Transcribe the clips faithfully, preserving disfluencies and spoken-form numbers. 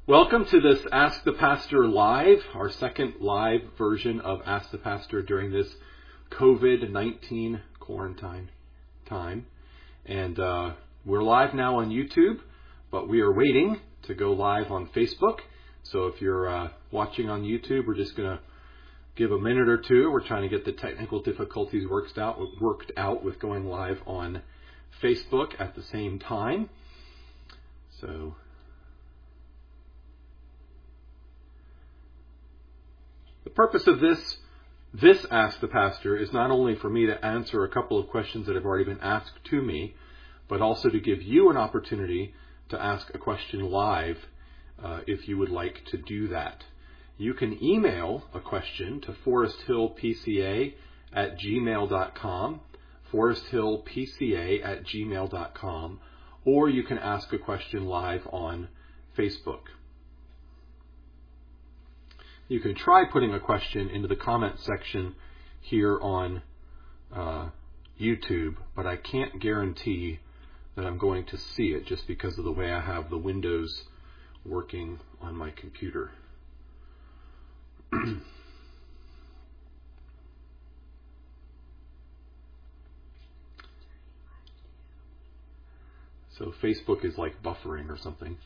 Welcome to this Ask the Pastor Live, our second live version of Ask the Pastor during this covid nineteen quarantine time. And uh, we're live now on YouTube, but we are waiting to go live on Facebook. So if you're uh, watching on YouTube, we're just going to give a minute or two. We're trying to get the technical difficulties worked out, worked out with going live on Facebook at the same time. So... The purpose of this, this Ask the Pastor is not only for me to answer a couple of questions that have already been asked to me, but also to give you an opportunity to ask a question live uh, if you would like to do that. You can email a question to foresthillpca at gmail dot com, foresthillpca at gmail dot com, or you can ask a question live on Facebook. You can try putting a question into the comment section here on uh, YouTube, but I can't guarantee that I'm going to see it just because of the way I have the windows working on my computer. So Facebook is like buffering or something.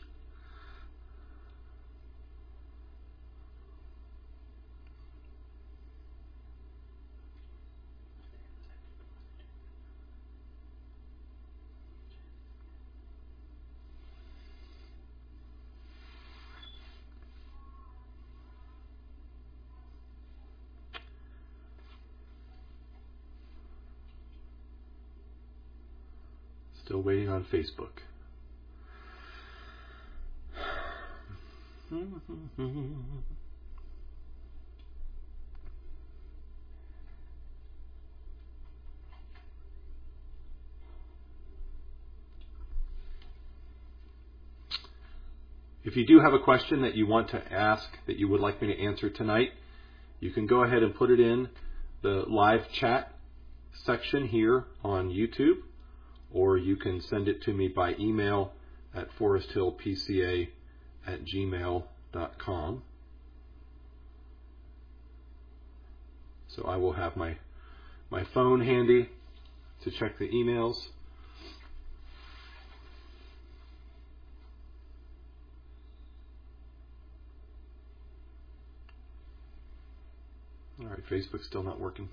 Still waiting on Facebook. If you do have a question that you want to ask, that you would like me to answer tonight, you can go ahead and put it in the live chat section here on YouTube, or you can send it to me by email at foresthillpca at gmail dot com. So I will have my, my phone handy to check the emails. All right, Facebook's still not working.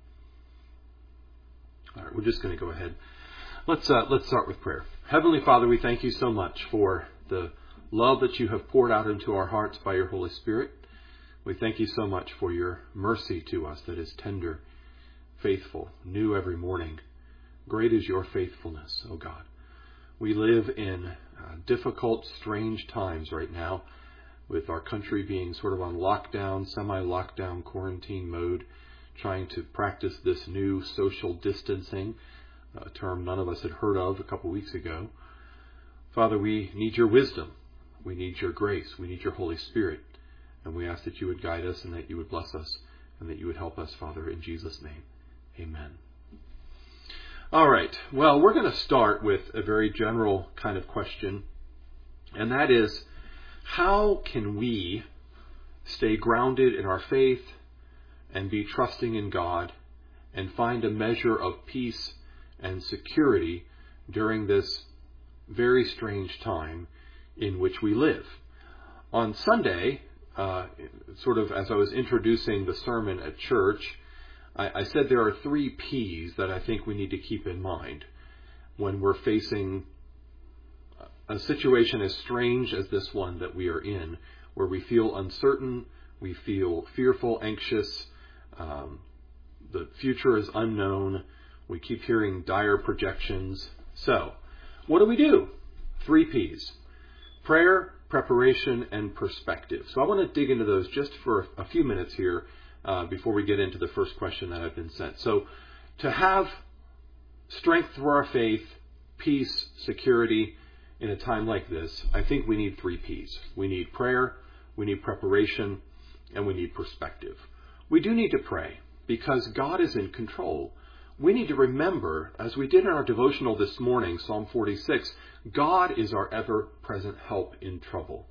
All right, we're just going to go ahead. Let's uh, let's start with prayer. Heavenly Father, we thank you so much for the love that you have poured out into our hearts by your Holy Spirit. We thank you so much for your mercy to us that is tender, faithful, new every morning. Great is your faithfulness, O God. We live in uh, difficult, strange times right now, with our country being sort of on lockdown, semi-lockdown quarantine mode, trying to practice this new social distancing, a term none of us had heard of a couple weeks ago. Father, we need your wisdom. We need your grace. We need your Holy Spirit. And we ask that you would guide us and that you would bless us and that you would help us, Father, in Jesus' name. Amen. All right. Well, we're going to start with a very general kind of question, and that is, how can we stay grounded in our faith and be trusting in God and find a measure of peace and security during this very strange time in which we live? On Sunday, uh, sort of as I was introducing the sermon at church, I, I said there are three P's that I think we need to keep in mind when we're facing a situation as strange as this one that we are in, where we feel uncertain, we feel fearful, anxious, um, the future is unknown, we keep hearing dire projections. So, what do we do? Three P's. Prayer, preparation, and perspective. So I want to dig into those just for a few minutes here uh, before we get into the first question that I've been sent. So, to have strength for our faith, peace, security, in a time like this, I think we need three P's. We need prayer, we need preparation, and we need perspective. We do need to pray because God is in control. We need to remember, as we did in our devotional this morning, Psalm forty-six, God is our ever-present help in trouble.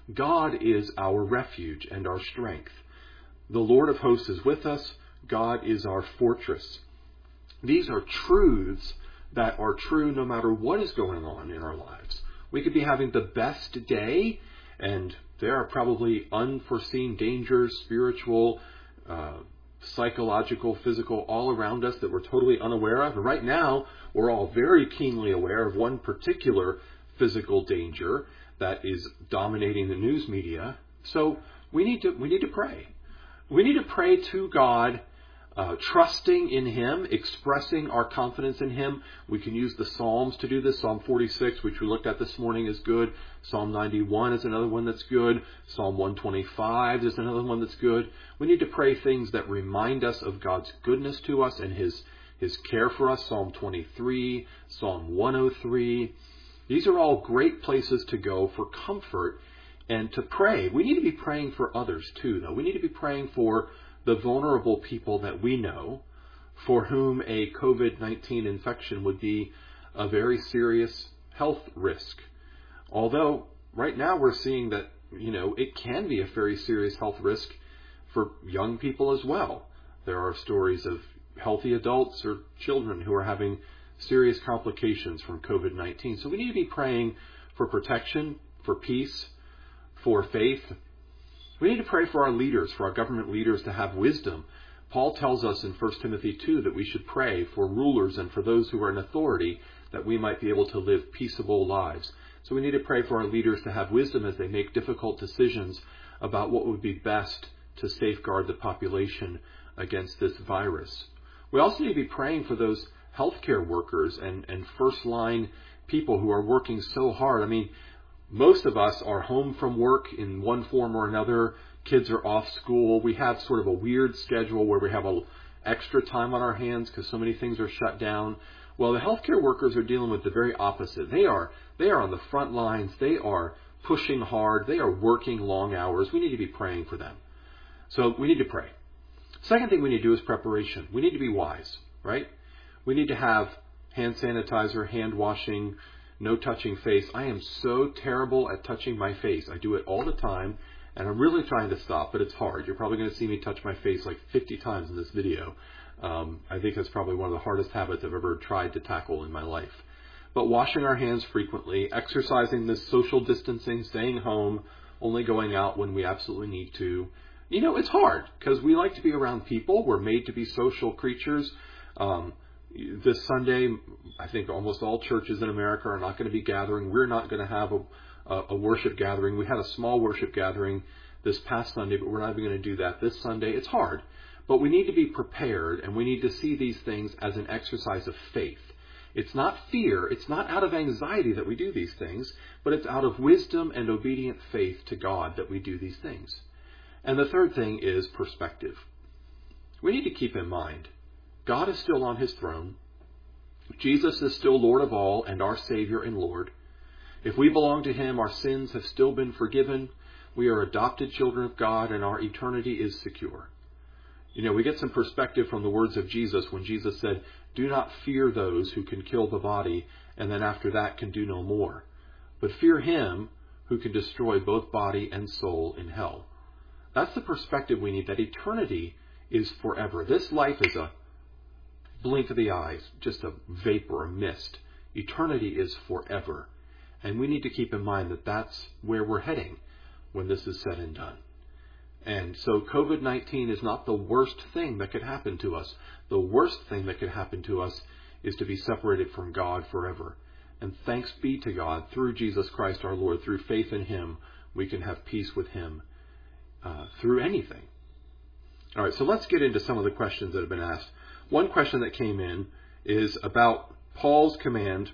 God is our refuge and our strength. The Lord of hosts is with us. God is our fortress. These are truths that are true no matter what is going on in our lives. We could be having the best day, and there are probably unforeseen dangers, spiritual, uh, psychological, physical, all around us that we're totally unaware of. And right now, we're all very keenly aware of one particular physical danger that is dominating the news media. So we need to we need to pray. We need to pray to God, uh, trusting in Him, expressing our confidence in Him. We can use the Psalms to do this. Psalm forty-six, which we looked at this morning, is good. Psalm ninety-one is another one that's good. Psalm one twenty-five is another one that's good. We need to pray things that remind us of God's goodness to us and His His care for us. Psalm twenty-three, Psalm one oh three. These are all great places to go for comfort and to pray. We need to be praying for others too, though. We need to be praying for the vulnerable people that we know, for whom a covid nineteen infection would be a very serious health risk. Although right now we're seeing that, you know, it can be a very serious health risk for young people as well. There are stories of healthy adults or children who are having serious complications from covid nineteen. So we need to be praying for protection, for peace, for faith. We need to pray for our leaders, for our government leaders to have wisdom. Paul tells us in First Timothy two that we should pray for rulers and for those who are in authority that we might be able to live peaceable lives. So we need to pray for our leaders to have wisdom as they make difficult decisions about what would be best to safeguard the population against this virus. We also need to be praying for those healthcare workers and, and first-line people who are working so hard. I mean, most of us are home from work in one form or another. Kids are off school. We have sort of a weird schedule where we have a extra time on our hands because so many things are shut down. Well, the healthcare workers are dealing with the very opposite. They are they are on the front lines. They are pushing hard. They are working long hours. We need to be praying for them. So we need to pray. Second thing we need to do is preparation. We need to be wise, right? We need to have hand sanitizer, hand washing, no touching face. I am so terrible at touching my face. I do it all the time, and I'm really trying to stop, but it's hard. You're probably going to see me touch my face like fifty times in this video. Um, I think that's probably one of the hardest habits I've ever tried to tackle in my life. But washing our hands frequently, exercising this social distancing, staying home, only going out when we absolutely need to. You know, it's hard because we like to be around people. We're made to be social creatures. Um, This Sunday, I think almost all churches in America are not going to be gathering. We're not going to have a, a, a worship gathering. We had a small worship gathering this past Sunday, but we're not even going to do that this Sunday. It's hard, but we need to be prepared, and we need to see these things as an exercise of faith. It's not fear. It's not out of anxiety that we do these things, but it's out of wisdom and obedient faith to God that we do these things. And the third thing is perspective. We need to keep in mind God is still on His throne. Jesus is still Lord of all and our Savior and Lord. If we belong to Him, our sins have still been forgiven. We are adopted children of God, and our eternity is secure. You know, we get some perspective from the words of Jesus when Jesus said, "Do not fear those who can kill the body, and then after that can do no more. But fear Him who can destroy both body and soul in hell." That's the perspective we need, that eternity is forever. This life is a blink of the eyes, just a vapor, a mist. Eternity is forever. And we need to keep in mind that that's where we're heading when this is said and done. And so covid nineteen is not the worst thing that could happen to us. The worst thing that could happen to us is to be separated from God forever. And thanks be to God, through Jesus Christ our Lord, through faith in Him, we can have peace with Him uh, through anything. All right, so let's get into some of the questions that have been asked. One question that came in is about Paul's command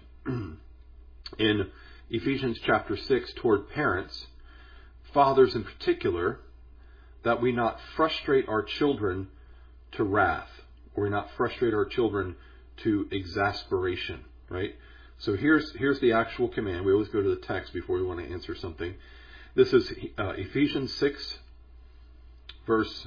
in Ephesians chapter six toward parents, fathers in particular, that we not frustrate our children to wrath, or we not frustrate our children to exasperation, right? So here's here's the actual command. We always go to the text before we want to answer something. This is uh, Ephesians six, verse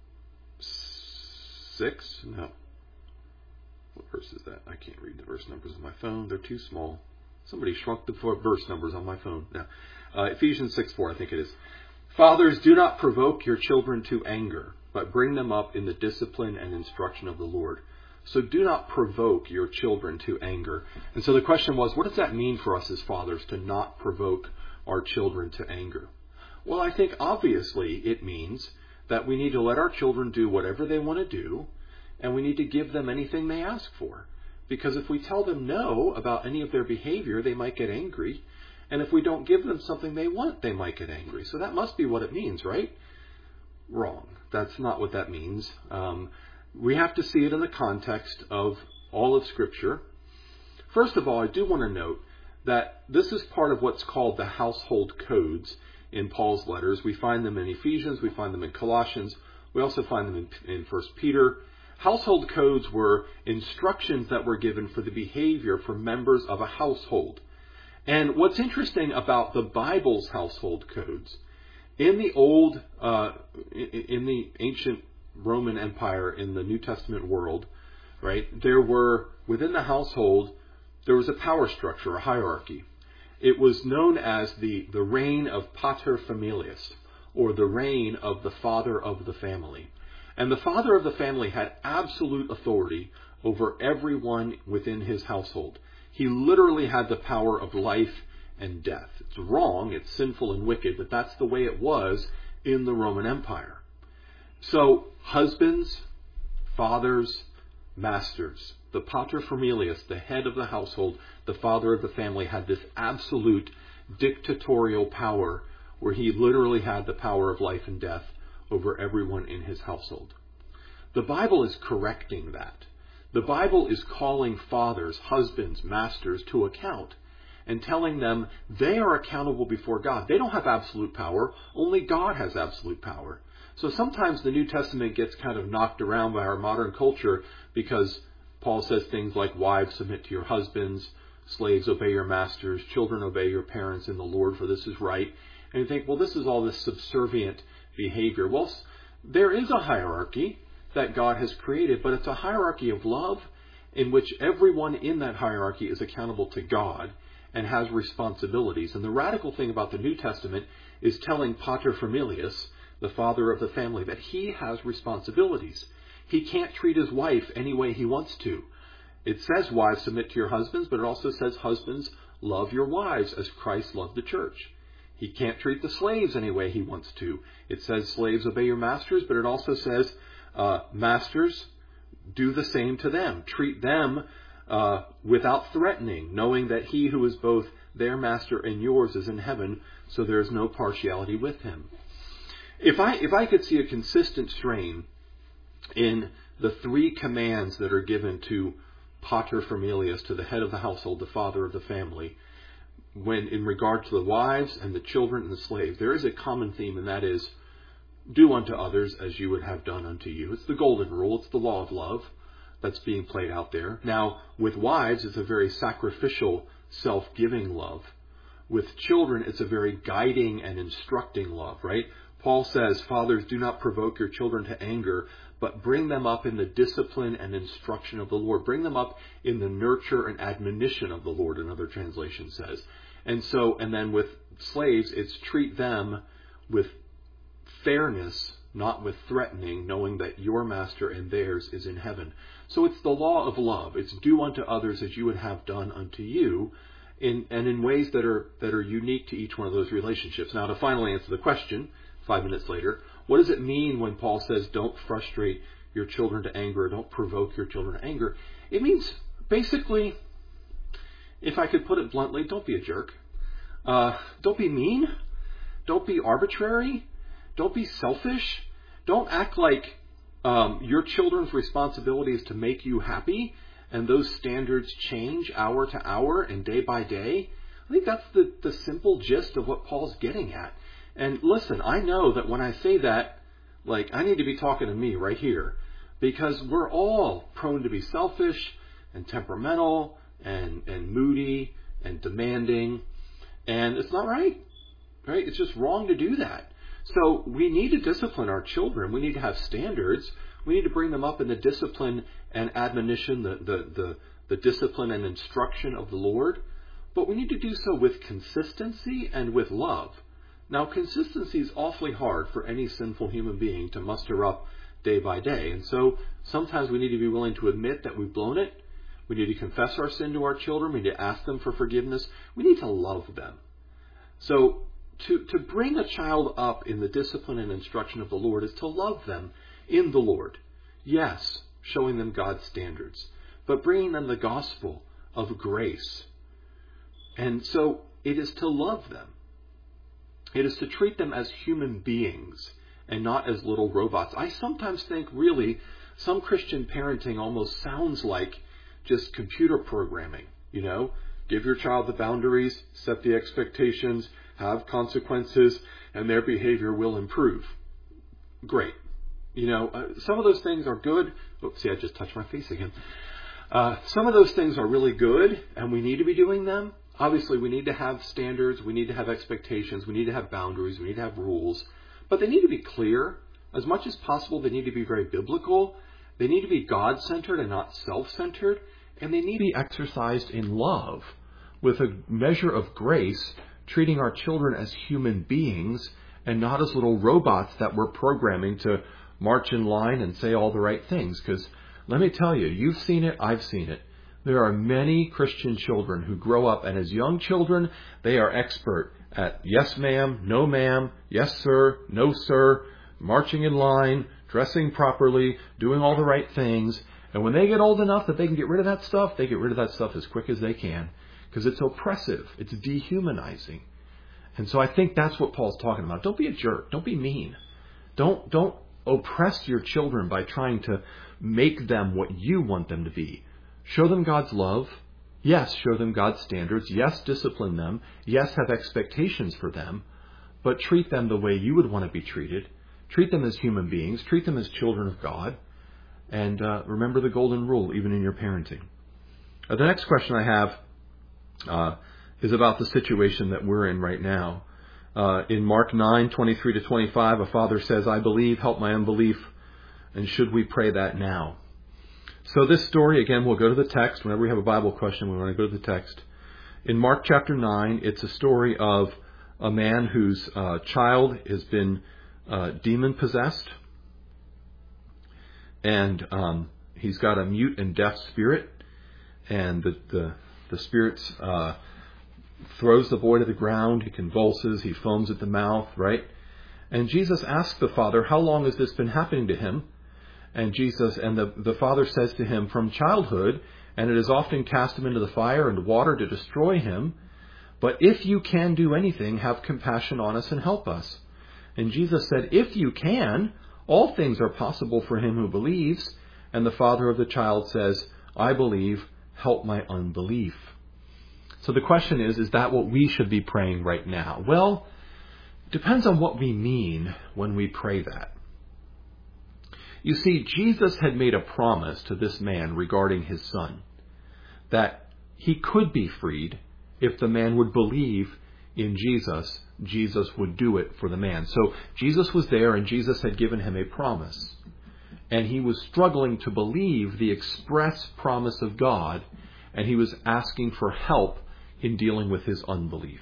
six. No. What verse is that? I can't read the verse numbers on my phone. They're too small. Somebody shrunk the verse numbers on my phone. Now, uh, Ephesians six four, I think it is. Fathers, do not provoke your children to anger, but bring them up in the discipline and instruction of the Lord. So do not provoke your children to anger. And so the question was, what does that mean for us as fathers to not provoke our children to anger? Well, I think obviously it means that we need to let our children do whatever they want to do, and we need to give them anything they ask for. Because if we tell them no about any of their behavior, they might get angry. And if we don't give them something they want, they might get angry. So that must be what it means, right? Wrong. That's not what that means. Um, we have to see it in the context of all of Scripture. First of all, I do want to note that this is part of what's called the household codes in Paul's letters. We find them in Ephesians, we find them in Colossians, we also find them in, in First Peter. Household codes were instructions that were given for the behavior for members of a household. And what's interesting about the Bible's household codes, in the old, uh, in the ancient Roman Empire, in the New Testament world, right, there were, within the household, there was a power structure, a hierarchy. It was known as the, the reign of pater familias, or the reign of the father of the family. And the father of the family had absolute authority over everyone within his household. He literally had the power of life and death. It's wrong, it's sinful and wicked, but that's the way it was in the Roman Empire. So, husbands, fathers, masters, the pater familias, the head of the household, the father of the family, had this absolute dictatorial power where he literally had the power of life and death over everyone in his household. The Bible is correcting that. The Bible is calling fathers, husbands, masters to account and telling them they are accountable before God. They don't have absolute power. Only God has absolute power. So sometimes the New Testament gets kind of knocked around by our modern culture because Paul says things like, wives, submit to your husbands, slaves, obey your masters, children, obey your parents in the Lord, for this is right. And you think, well, this is all this subservient behavior. Well, there is a hierarchy that God has created, but it's a hierarchy of love in which everyone in that hierarchy is accountable to God and has responsibilities. And the radical thing about the New Testament is telling pater familias, the father of the family, that he has responsibilities. He can't treat his wife any way he wants to. It says, wives, submit to your husbands, but it also says, husbands, love your wives as Christ loved the church. He can't treat the slaves any way he wants to. It says, slaves, obey your masters, but it also says, uh, masters, do the same to them. Treat them uh, without threatening, knowing that he who is both their master and yours is in heaven, so there is no partiality with him. If I if I could see a consistent strain in the three commands that are given to pater familias, to the head of the household, the father of the family, when in regard to the wives and the children and the slaves, there is a common theme, and that is, do unto others as you would have done unto you. It's the golden rule. It's the law of love that's being played out there. Now, with wives, it's a very sacrificial, self-giving love. With children, it's a very guiding and instructing love, right? Paul says, fathers, do not provoke your children to anger, but bring them up in the discipline and instruction of the Lord. Bring them up in the nurture and admonition of the Lord, another translation says. And so, and then with slaves, it's treat them with fairness, not with threatening, knowing that your master and theirs is in heaven. So it's the law of love. It's do unto others as you would have done unto you, in, and in ways that are that are unique to each one of those relationships. Now, to finally answer the question, five minutes later, what does it mean when Paul says don't frustrate your children to anger, or don't provoke your children to anger? It means, basically, if I could put it bluntly, don't be a jerk. Uh, don't be mean. Don't be arbitrary. Don't be selfish. Don't act like um, your children's responsibility is to make you happy, and those standards change hour to hour and day by day. I think that's the, the simple gist of what Paul's getting at. And listen, I know that when I say that, like, I need to be talking to me right here, because we're all prone to be selfish and temperamental and, and moody and demanding, and it's not right, right? It's just wrong to do that. So we need to discipline our children. We need to have standards. We need to bring them up in the discipline and admonition, the, the, the, the discipline and instruction of the Lord. but we need to do so with consistency and with love. Now, consistency is awfully hard for any sinful human being to muster up day by day. And so sometimes we need to be willing to admit that we've blown it. We need to confess our sin to our children. We need to ask them for forgiveness. We need to love them. So to, to bring a child up in the discipline and instruction of the Lord is to love them in the Lord. Yes, showing them God's standards, but bringing them the gospel of grace. And so it is to love them. It is to treat them as human beings and not as little robots. I sometimes think, really, some Christian parenting almost sounds like just computer programming. You know, give your child the boundaries, set the expectations, have consequences, and their behavior will improve. Great. You know, uh, some of those things are good. Oops, see, I just touched my face again. Uh, some of those things are really good, and we need to be doing them. Obviously, we need to have standards, we need to have expectations, we need to have boundaries, we need to have rules. But they need to be clear. As much as possible, they need to be very biblical. They need to be God-centered and not self-centered. And they need to be exercised in love with a measure of grace, treating our children as human beings and not as little robots that we're programming to march in line and say all the right things. Because let me tell you, you've seen it, I've seen it. There are many Christian children who grow up, and as young children, they are expert at yes ma'am, no ma'am, yes sir, no sir, marching in line, dressing properly, doing all the right things. And when they get old enough that they can get rid of that stuff, they get rid of that stuff as quick as they can, because it's oppressive, it's dehumanizing. And so I think that's what Paul's talking about. Don't be a jerk. Don't be mean. Don't, don't oppress your children by trying to make them what you want them to be. Show them God's love. Yes, show them God's standards. Yes, discipline them. Yes, have expectations for them. But treat them the way you would want to be treated. Treat them as human beings. Treat them as children of God. And uh, remember the golden rule, even in your parenting. Uh, the next question I have uh, is about the situation that we're in right now. Uh, in Mark nine, twenty-three to twenty-five, a father says, I believe, help my unbelief. And should we pray that now? So this story, again, we'll go to the text. Whenever we have a Bible question, we want to go to the text. In Mark chapter nine, it's a story of a man whose uh, child has been uh, demon-possessed. And um, he's got a mute and deaf spirit. And the, the, the spirit uh, throws the boy to the ground. He convulses. He foams at the mouth, right? And Jesus asks the father, how long has this been happening to him? And Jesus, and the, the father says to him, from childhood, and it has often cast him into the fire and water to destroy him. But if you can do anything, have compassion on us and help us. And Jesus said, if you can, all things are possible for him who believes. And the father of the child says, I believe, help my unbelief. So the question is, is that what we should be praying right now? Well, it depends on what we mean when we pray that. You see, Jesus had made a promise to this man regarding his son, that he could be freed if the man would believe in Jesus. Jesus would do it for the man. So Jesus was there, and Jesus had given him a promise. And he was struggling to believe the express promise of God, and he was asking for help in dealing with his unbelief.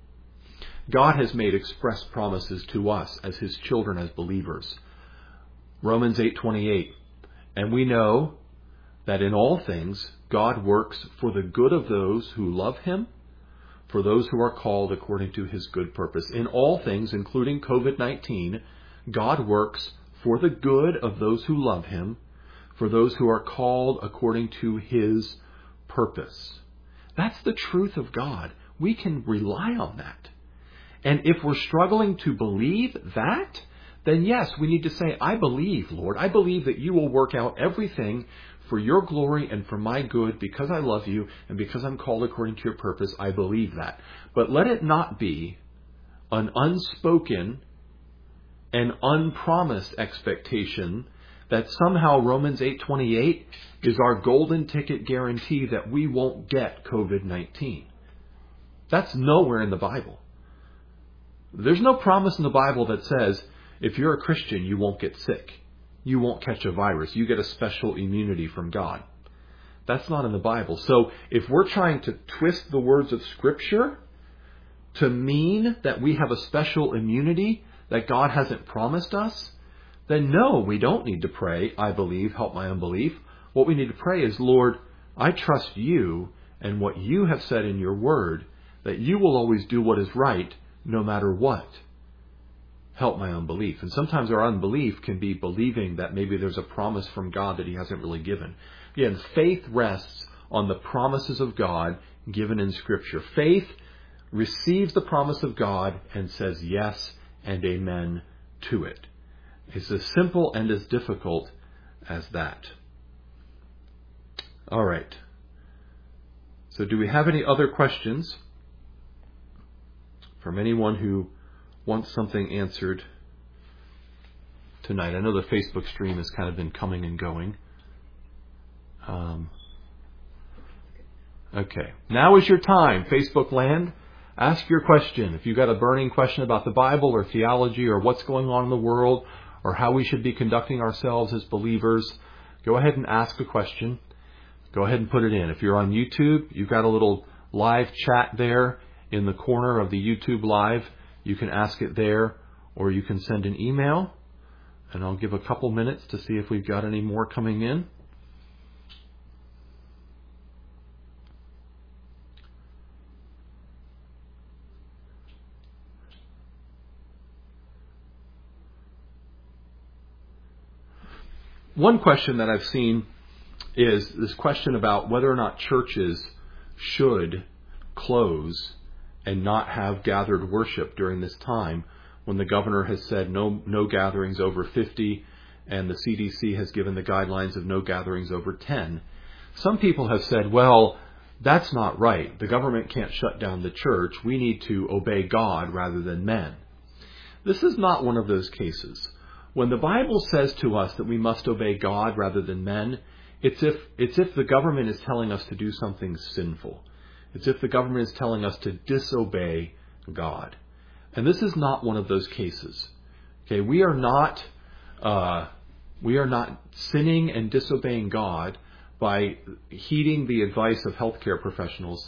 God has made express promises to us as his children, as believers. Romans eight twenty-eight, and we know that in all things God works for the good of those who love him, for those who are called according to his good purpose. In all things, including covid nineteen, God works for the good of those who love him, for those who are called according to his purpose. That's the truth of God. We can rely on that. And if we're struggling to believe that, then yes, we need to say, I believe, Lord. I believe that you will work out everything for your glory and for my good, because I love you and because I'm called according to your purpose. I believe that. But let it not be an unspoken and unpromised expectation that somehow Romans eight twenty-eight is our golden ticket guarantee that we won't get covid nineteen. That's nowhere in the Bible. There's no promise in the Bible that says, if you're a Christian, you won't get sick. You won't catch a virus. You get a special immunity from God. That's not in the Bible. So if we're trying to twist the words of Scripture to mean that we have a special immunity that God hasn't promised us, then no, we don't need to pray, I believe, help my unbelief. What we need to pray is, Lord, I trust you and what you have said in your word, that you will always do what is right no matter what. Help my unbelief. And sometimes our unbelief can be believing that maybe there's a promise from God that he hasn't really given. Again, faith rests on the promises of God given in Scripture. Faith receives the promise of God and says yes and amen to it. It's as simple and as difficult as that. All right. So do we have any other questions from anyone who wants something answered tonight? I know the Facebook stream has kind of been coming and going. Um, okay. Now is your time, Facebook land. Ask your question. If you've got a burning question about the Bible or theology or what's going on in the world or how we should be conducting ourselves as believers, go ahead and ask a question. Go ahead and put it in. If you're on YouTube, you've got a little live chat there in the corner of the YouTube Live. You can ask it there, or you can send an email. And I'll give a couple minutes to see if we've got any more coming in. One question that I've seen is this question about whether or not churches should close and not have gathered worship during this time when the governor has said no no gatherings over fifty and the C D C has given the guidelines of no gatherings over ten. Some people have said, well, that's not right. The government can't shut down the church. We need to obey God rather than men. This is not one of those cases. When the Bible says to us that we must obey God rather than men, It's if it's if the government is telling us to do something sinful. It's if the government is telling us to disobey God. And this is not one of those cases. Okay, we are not uh, we are not sinning and disobeying God by heeding the advice of healthcare professionals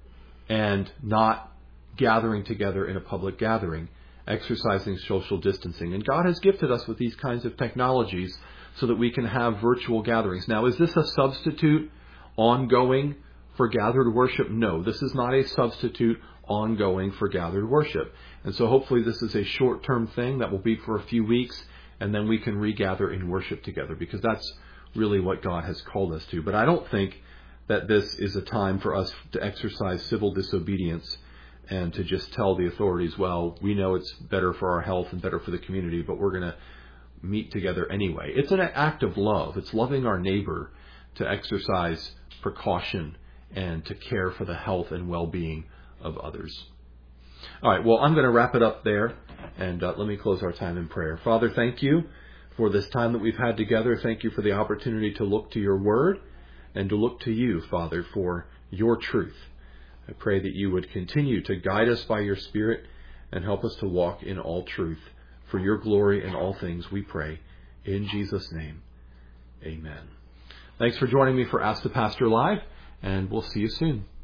and not gathering together in a public gathering, exercising social distancing. And God has gifted us with these kinds of technologies so that we can have virtual gatherings. Now, is this a substitute ongoing for gathered worship? No, this is not a substitute ongoing for gathered worship. And so hopefully this is a short-term thing that will be for a few weeks, and then we can regather in worship together, because that's really what God has called us to. But I don't think that this is a time for us to exercise civil disobedience and to just tell the authorities, well, we know it's better for our health and better for the community, but we're going to meet together anyway. It's an act of love. It's loving our neighbor to exercise precaution and to care for the health and well-being of others. All right, well, I'm going to wrap it up there, and uh, let me close our time in prayer. Father, thank you for this time that we've had together. Thank you for the opportunity to look to your word and to look to you, Father, for your truth. I pray that you would continue to guide us by your Spirit and help us to walk in all truth. For your glory in all things, we pray. In Jesus' name, amen. Thanks for joining me for Ask the Pastor Live, and we'll see you soon.